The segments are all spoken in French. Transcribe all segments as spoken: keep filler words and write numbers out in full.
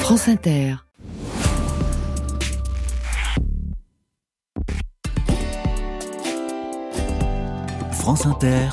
France Inter. France Inter.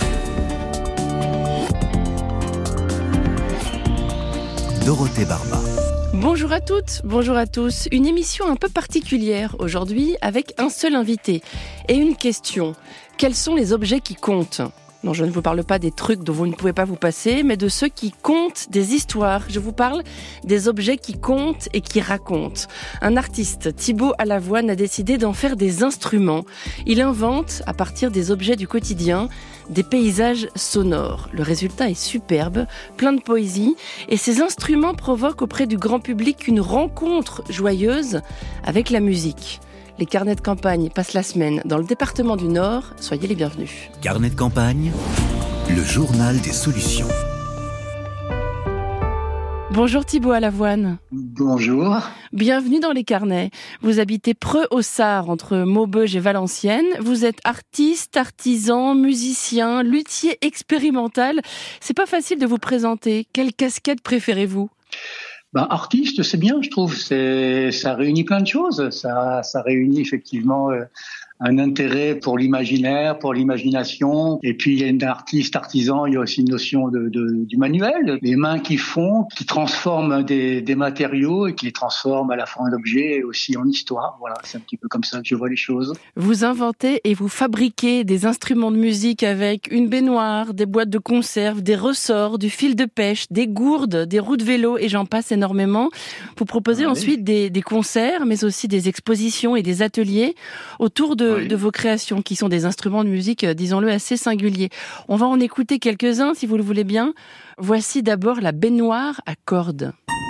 Dorothée Barba. Bonjour à toutes, bonjour à tous. Une émission un peu particulière aujourd'hui avec un seul invité et une question. Quels sont les objets qui comptent ? Non, je ne vous parle pas des trucs dont vous ne pouvez pas vous passer, mais de ceux qui comptent des histoires. Je vous parle des objets qui comptent et qui racontent. Un artiste, Thibaut Alavoine, a décidé d'en faire des instruments. Il invente, à partir des objets du quotidien, des paysages sonores. Le résultat est superbe, plein de poésie, et ces instruments provoquent auprès du grand public une rencontre joyeuse avec la musique. Les carnets de campagne passent la semaine dans le département du Nord. Soyez les bienvenus. Carnet de campagne, le journal des solutions. Bonjour Thibaut Alavoine. Bonjour. Bienvenue dans les carnets. Vous habitez Preux-au-Sard, entre Maubeuge et Valenciennes. Vous êtes artiste, artisan, musicien, luthier expérimental. C'est pas facile de vous présenter. Quelle casquette préférez-vous ? Ben, artiste, c'est bien, je trouve. C'est, ça réunit plein de choses. Ça, ça réunit effectivement euh, un intérêt pour l'imaginaire, pour l'imagination. Et puis, il y a une artiste, artisan, il y a aussi une notion de, de, du manuel. Les mains qui font, qui transforment des, des matériaux et qui les transforment à la fois en objet et aussi en histoire. Voilà, c'est un petit peu comme ça que je vois les choses. Vous inventez et vous fabriquez des instruments de musique avec une baignoire, des boîtes de conserve, des ressorts, du fil de pêche, des gourdes, des roues de vélo et j'en passe énormément. Vous proposez oui. ensuite des, des concerts, mais aussi des expositions et des ateliers autour de De, oui. de vos créations, qui sont des instruments de musique, disons-le, assez singuliers. On va en écouter quelques-uns, si vous le voulez bien. Voici d'abord la baignoire à cordes.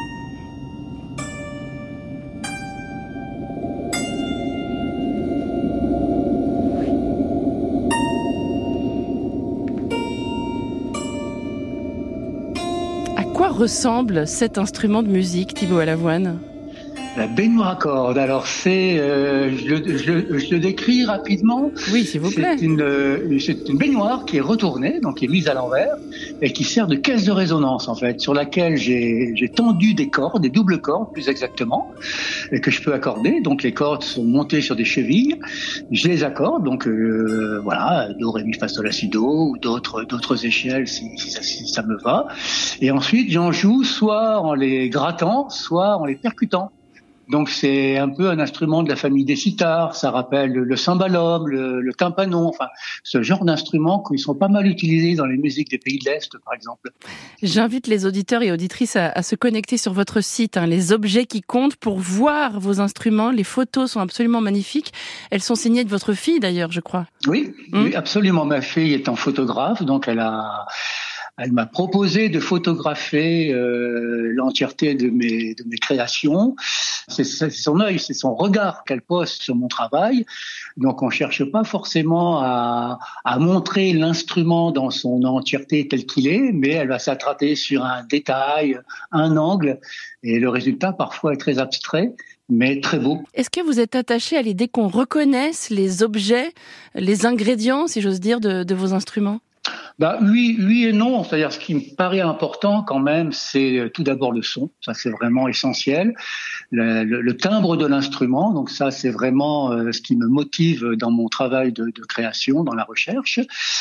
À quoi ressemble cet instrument de musique, Thibaut Alavoine ? La baignoire à cordes, alors c'est, euh, je, le, je, le, je le décris rapidement. Oui, s'il vous plaît. C'est une, euh, c'est une baignoire qui est retournée, donc qui est mise à l'envers, et qui sert de caisse de résonance en fait, sur laquelle j'ai, j'ai tendu des cordes, des doubles cordes plus exactement, et que je peux accorder. Donc les cordes sont montées sur des chevilles, je les accorde, donc euh, voilà, do, ré, mi, fa, sol, la, si, do, ou d'autres, d'autres échelles si, si, ça, si ça me va. Et ensuite j'en joue soit en les grattant, soit en les percutant. Donc c'est un peu un instrument de la famille des sitars, ça rappelle le cymbalum, le, le tympanon, enfin ce genre d'instruments qui sont pas mal utilisés dans les musiques des pays de l'Est par exemple. J'invite les auditeurs et auditrices à, à se connecter sur votre site, hein, les objets qui comptent, pour voir vos instruments. Les photos sont absolument magnifiques. Elles sont signées de votre fille d'ailleurs, je crois. Oui, Hum. oui absolument. Ma fille étant photographe, donc elle a... Elle m'a proposé de photographier euh, l'entièreté de mes de mes créations. C'est, c'est son œil, c'est son regard qu'elle pose sur mon travail. Donc on cherche pas forcément à, à montrer l'instrument dans son entièreté tel qu'il est, mais elle va s'attarder sur un détail, un angle, et le résultat parfois est très abstrait, mais très beau. Est-ce que vous êtes attaché à l'idée qu'on reconnaisse les objets, les ingrédients, si j'ose dire, de, de vos instruments ? Bah oui, oui et non. C'est-à-dire, ce qui me paraît important quand même, c'est tout d'abord le son. Ça, c'est vraiment essentiel. Le, le, le timbre de l'instrument. Donc ça, c'est vraiment euh, ce qui me motive dans mon travail de, de création, dans la recherche.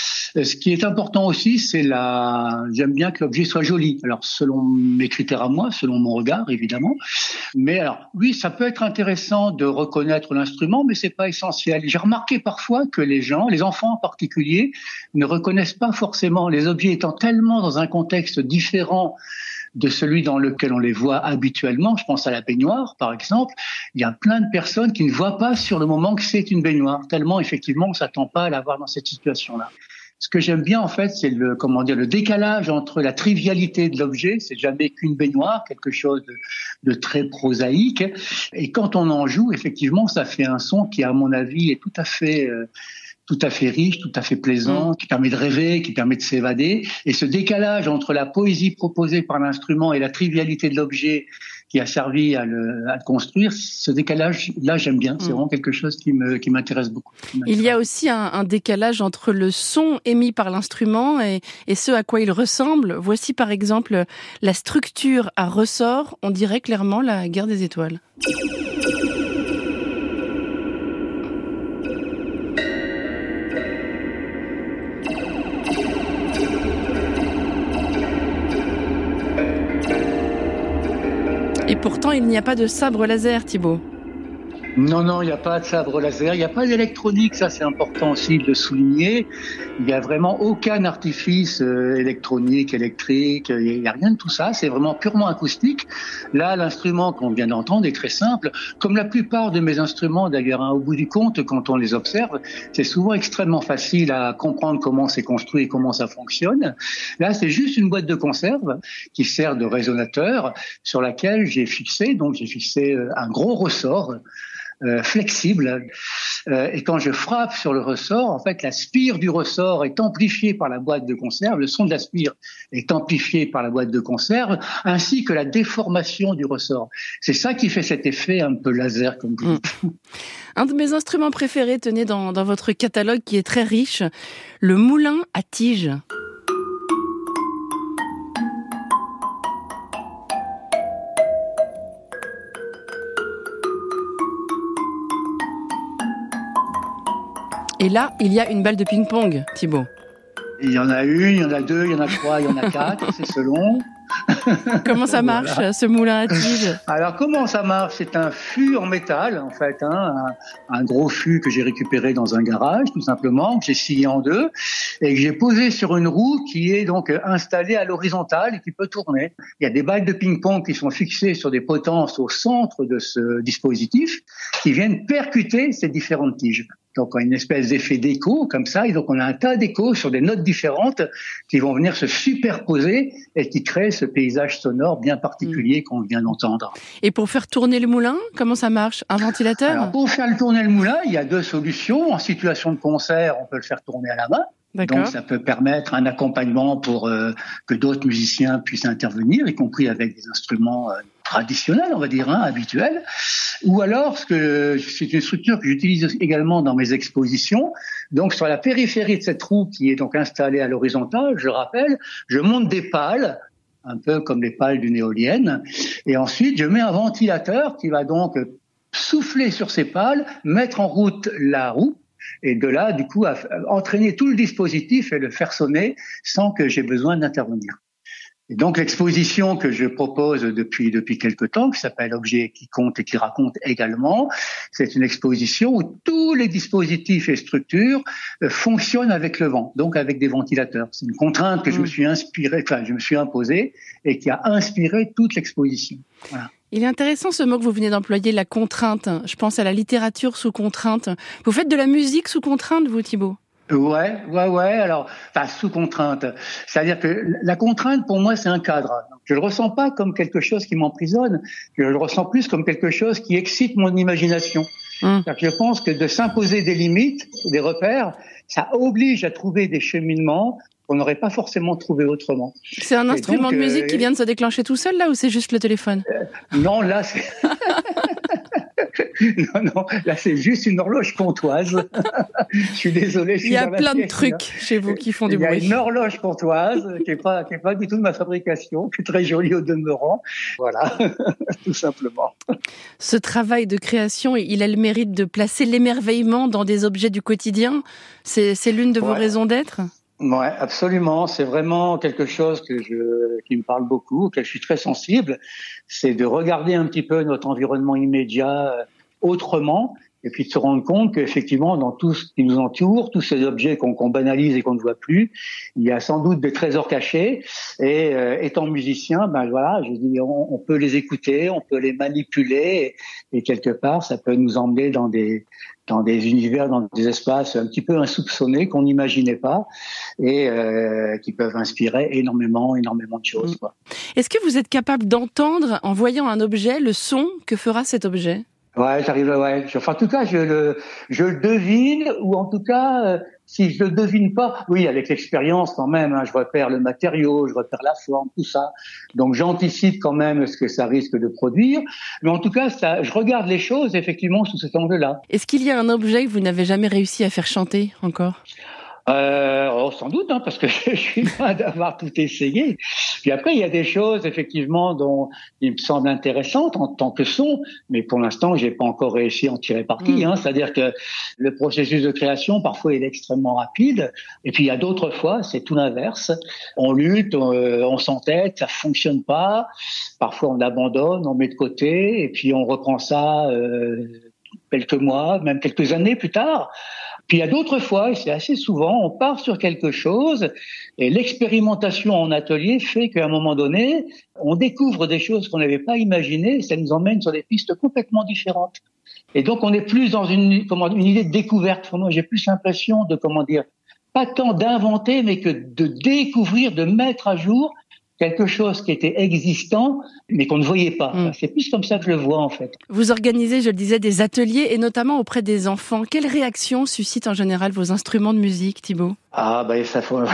Ce qui est important aussi, c'est la. J'aime bien que l'objet soit joli. Alors, selon mes critères à moi, selon mon regard, évidemment. Mais alors, oui, ça peut être intéressant de reconnaître l'instrument, mais c'est pas essentiel. J'ai remarqué parfois que les gens, les enfants en particulier, ne reconnaissent pas forcément, les objets étant tellement dans un contexte différent de celui dans lequel on les voit habituellement. Je pense à la baignoire, par exemple. Il y a plein de personnes qui ne voient pas sur le moment que c'est une baignoire, tellement effectivement on ne s'attend pas à la voir dans cette situation-là. Ce que j'aime bien, en fait, c'est le, comment dire, le décalage entre la trivialité de l'objet, c'est jamais qu'une baignoire, quelque chose de, de très prosaïque, et quand on en joue, effectivement, ça fait un son qui, à mon avis, est tout à fait... Euh, tout à fait riche, tout à fait plaisant, mmh. qui permet de rêver, qui permet de s'évader. Et ce décalage entre la poésie proposée par l'instrument et la trivialité de l'objet qui a servi à le, à le construire. Ce décalage-là, j'aime bien. C'est vraiment quelque chose qui me, qui m'intéresse beaucoup. Il y a aussi un, un décalage entre le son émis par l'instrument et, et ce à quoi il ressemble. Voici par exemple la structure à ressort. On dirait clairement la guerre des étoiles. Et pourtant, il n'y a pas de sabre laser, Thibaut. Non, non, il n'y a pas de sabre laser, il n'y a pas d'électronique, ça c'est important aussi de le souligner. Il n'y a vraiment aucun artifice euh, électronique, électrique, il n'y a rien de tout ça, c'est vraiment purement acoustique. Là, l'instrument qu'on vient d'entendre est très simple, comme la plupart de mes instruments d'ailleurs, hein, au bout du compte, quand on les observe, c'est souvent extrêmement facile à comprendre comment c'est construit et comment ça fonctionne. Là, c'est juste une boîte de conserve qui sert de résonateur sur laquelle j'ai fixé, donc j'ai fixé un gros ressort Euh, flexible euh, et quand je frappe sur le ressort, en fait la spire du ressort est amplifiée par la boîte de conserve, le son de la spire est amplifié par la boîte de conserve, ainsi que la déformation du ressort. C'est ça qui fait cet effet un peu laser comme vous dites. Mmh. Un de mes instruments préférés, tenez, dans, dans votre catalogue qui est très riche, le moulin à tige. Et là, il y a une balle de ping-pong, Thibaut. Il y en a une, il y en a deux, il y en a trois, il y en a quatre, c'est selon. Comment ça marche, voilà. Ce moulin à tige? Alors, comment ça marche? C'est un fût en métal, en fait, hein, un, un gros fût que j'ai récupéré dans un garage, tout simplement, que j'ai scié en deux, et que j'ai posé sur une roue qui est donc installée à l'horizontale et qui peut tourner. Il y a des balles de ping-pong qui sont fixées sur des potences au centre de ce dispositif, qui viennent percuter ces différentes tiges. Donc, on a une espèce d'effet d'écho, comme ça, et donc on a un tas d'échos sur des notes différentes qui vont venir se superposer et qui créent ce paysage sonore bien particulier qu'on vient d'entendre. Et pour faire tourner le moulin, comment ça marche? Un ventilateur? Alors, pour faire tourner le moulin, il y a deux solutions. En situation de concert, on peut le faire tourner à la main. D'accord. Donc, ça peut permettre un accompagnement pour euh, que d'autres musiciens puissent intervenir, y compris avec des instruments euh, traditionnels, on va dire, hein, habituels. Ou alors, ce que, c'est une structure que j'utilise également dans mes expositions. Donc, sur la périphérie de cette roue qui est donc installée à l'horizontale, je rappelle, je monte des pales, un peu comme les pales d'une éolienne. Et ensuite, je mets un ventilateur qui va donc souffler sur ces pales, mettre en route la roue, et de là, du coup, à entraîner tout le dispositif et le faire sonner sans que j'ai besoin d'intervenir. Et donc, l'exposition que je propose depuis depuis quelque temps, qui s'appelle Objets qui comptent et qui racontent également, c'est une exposition où tous les dispositifs et structures euh, fonctionnent avec le vent, donc avec des ventilateurs. C'est une contrainte que je me suis inspiré, enfin, je me suis imposée et qui a inspiré toute l'exposition. Voilà. Il est intéressant ce mot que vous venez d'employer, la contrainte. Je pense à la littérature sous contrainte. Vous faites de la musique sous contrainte, vous, Thibaut? Ouais, ouais, ouais. Alors, enfin, sous contrainte. C'est-à-dire que la contrainte, pour moi, c'est un cadre. Je le ressens pas comme quelque chose qui m'emprisonne. Je le ressens plus comme quelque chose qui excite mon imagination. Hum. Je pense que de s'imposer des limites, des repères, ça oblige à trouver des cheminements qu'on n'aurait pas forcément trouvé autrement. C'est un instrument donc, de musique euh, qui vient de se déclencher tout seul, là, ou c'est juste le téléphone? euh, Non, là, c'est... non, non, là, c'est juste une horloge comtoise. Je suis désolé. Je suis Il y a dans plein la de trucs là. Chez vous qui font du bruit. Il y a une horloge comtoise qui est pas, qui est pas du tout de ma fabrication, qui est très jolie au demeurant. Voilà, tout simplement. Ce travail de création, il a le mérite de placer l'émerveillement dans des objets du quotidien. C'est, c'est l'une de vos ouais. raisons d'être? Ouais, absolument. C'est vraiment quelque chose que je, qui me parle beaucoup, auquel je suis très sensible. C'est de regarder un petit peu notre environnement immédiat autrement, et puis de se rendre compte qu'effectivement, dans tout ce qui nous entoure, tous ces objets qu'on, qu'on banalise et qu'on ne voit plus, il y a sans doute des trésors cachés. Et euh, étant musicien, ben voilà, je dis, on, on peut les écouter, on peut les manipuler, et, et quelque part, ça peut nous emmener dans des dans des univers, dans des espaces un petit peu insoupçonnés qu'on n'imaginait pas et euh, qui peuvent inspirer énormément, énormément de choses, quoi. Est-ce que vous êtes capable d'entendre, en voyant un objet, le son que fera cet objet? Ouais, j'arrive, ouais. Enfin, en tout cas, je le, je le devine, ou en tout cas, si je le devine pas, oui, avec l'expérience quand même, hein, je repère le matériau, je repère la forme, tout ça. Donc j'anticipe quand même ce que ça risque de produire. Mais en tout cas, ça, je regarde les choses effectivement sous cet angle-là. Est-ce qu'il y a un objet que vous n'avez jamais réussi à faire chanter encore ? Euh, oh, sans doute, hein, parce que je suis loin d'avoir tout essayé. Puis après, il y a des choses effectivement dont il me semble intéressantes en tant que son, mais pour l'instant, j'ai pas encore réussi à en tirer parti. Mmh. Hein. C'est-à-dire que le processus de création, parfois, il est extrêmement rapide, et puis il y a d'autres fois, c'est tout l'inverse. On lutte, on, on s'entête, ça fonctionne pas. Parfois, on abandonne, on met de côté, et puis on reprend ça euh, quelques mois, même quelques années plus tard. Puis il y a d'autres fois, et c'est assez souvent, on part sur quelque chose et l'expérimentation en atelier fait qu'à un moment donné, on découvre des choses qu'on n'avait pas imaginées et ça nous emmène sur des pistes complètement différentes. Et donc on est plus dans une, comment, une idée de découverte. Pour moi, j'ai plus l'impression de, comment dire, pas tant d'inventer, mais que de découvrir, de mettre à jour quelque chose qui était existant, mais qu'on ne voyait pas. Mmh. C'est plus comme ça que je le vois, en fait. Vous organisez, je le disais, des ateliers, et notamment auprès des enfants. Quelle réaction suscitent en général vos instruments de musique, Thibaut ? Ah, ben, ça faut...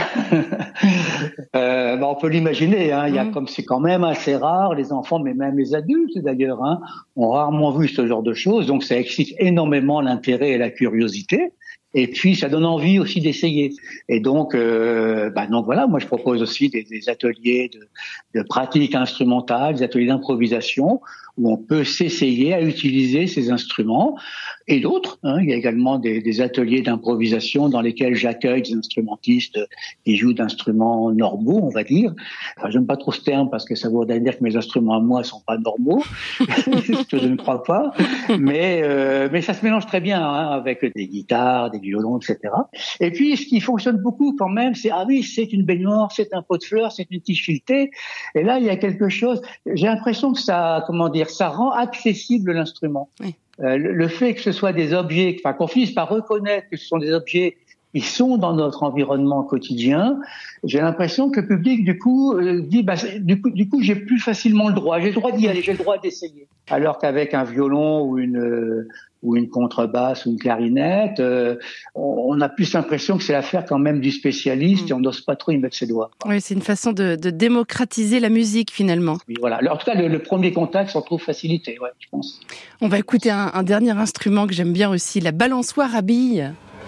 euh, ben, on peut l'imaginer, hein. Il y a, mmh. comme c'est quand même assez rare, les enfants, mais même les adultes, d'ailleurs, hein, ont rarement vu ce genre de choses. Donc, ça excite énormément l'intérêt et la curiosité. Et puis, ça donne envie aussi d'essayer. Et donc, euh, bah donc voilà, moi je propose aussi des, des ateliers de, de pratique instrumentale, des ateliers d'improvisation où on peut s'essayer à utiliser ces instruments et d'autres. Hein, il y a également des, des ateliers d'improvisation dans lesquels j'accueille des instrumentistes qui jouent d'instruments normaux, on va dire. Enfin, j'aime pas trop ce terme parce que ça voudrait dire que mes instruments à moi sont pas normaux, ce que je ne crois pas. Mais euh, mais ça se mélange très bien hein, avec des guitares, des violons, et cetera. Et puis, ce qui fonctionne beaucoup quand même, c'est ah oui, c'est une baignoire, c'est un pot de fleurs, c'est une tige filetée. Et là, il y a quelque chose. J'ai l'impression que ça, comment dire, ça rend accessible l'instrument. Oui. Euh, le, le fait que ce soit des objets, enfin qu'on finisse par reconnaître que ce sont des objets qui sont dans notre environnement quotidien, j'ai l'impression que le public du coup euh, dit bah du coup du coup j'ai plus facilement le droit, j'ai le droit d'y aller, j'ai le droit d'essayer. Alors qu'avec un violon ou une euh, ou une contrebasse ou une clarinette, euh, on, on a plus l'impression que c'est l'affaire quand même du spécialiste mmh. et on n'ose pas trop y mettre ses doigts. Oui, c'est une façon de, de démocratiser la musique finalement. Oui, voilà. Alors, en tout cas, le, le premier contact s'en trouve facilité, ouais, je pense. On va écouter un, un dernier instrument que j'aime bien aussi, la balançoire à billes.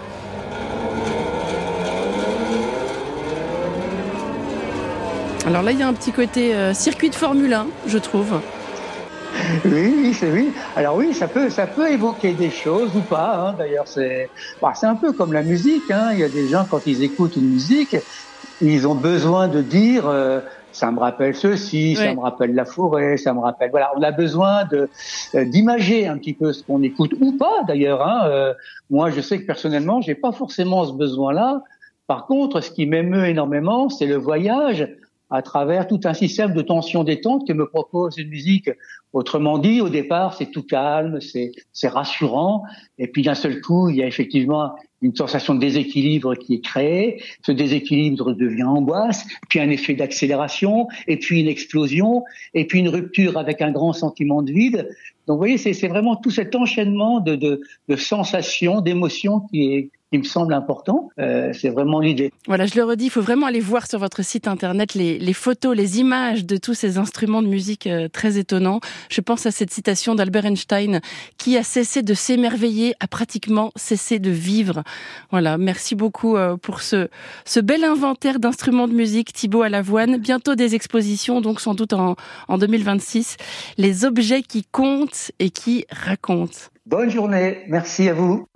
Alors là, il y a un petit côté euh, circuit de Formule un, je trouve. Oui, oui, c'est oui. Alors oui, ça peut, ça peut évoquer des choses ou pas. Hein. D'ailleurs, c'est, bah, c'est un peu comme la musique. Hein. Il y a des gens quand ils écoutent une musique, ils ont besoin de dire, euh, ça me rappelle ceci, oui. ça me rappelle la forêt, ça me rappelle. Voilà, on a besoin de euh, d'imager un petit peu ce qu'on écoute ou pas. D'ailleurs, hein. Euh, moi, je sais que personnellement, j'ai pas forcément ce besoin-là. Par contre, ce qui m'émeut énormément, c'est le voyage à travers tout un système de tension-détente que me propose une musique. Autrement dit, au départ, c'est tout calme, c'est, c'est rassurant, et puis d'un seul coup, il y a effectivement une sensation de déséquilibre qui est créée. Ce déséquilibre devient angoisse, puis un effet d'accélération, et puis une explosion, et puis une rupture avec un grand sentiment de vide. Donc, vous voyez, c'est, c'est vraiment tout cet enchaînement de, de, de sensations, d'émotions qui est qui me semble important, euh, c'est vraiment l'idée. Voilà, je le redis, il faut vraiment aller voir sur votre site internet les, les photos, les images de tous ces instruments de musique euh, très étonnants. Je pense à cette citation d'Albert Einstein, qui a cessé de s'émerveiller, a pratiquement cessé de vivre. Voilà, merci beaucoup euh, pour ce, ce bel inventaire d'instruments de musique, Thibaut Alavoine. Bientôt des expositions, donc sans doute en, en deux mille vingt-six. Les objets qui comptent et qui racontent. Bonne journée, merci à vous.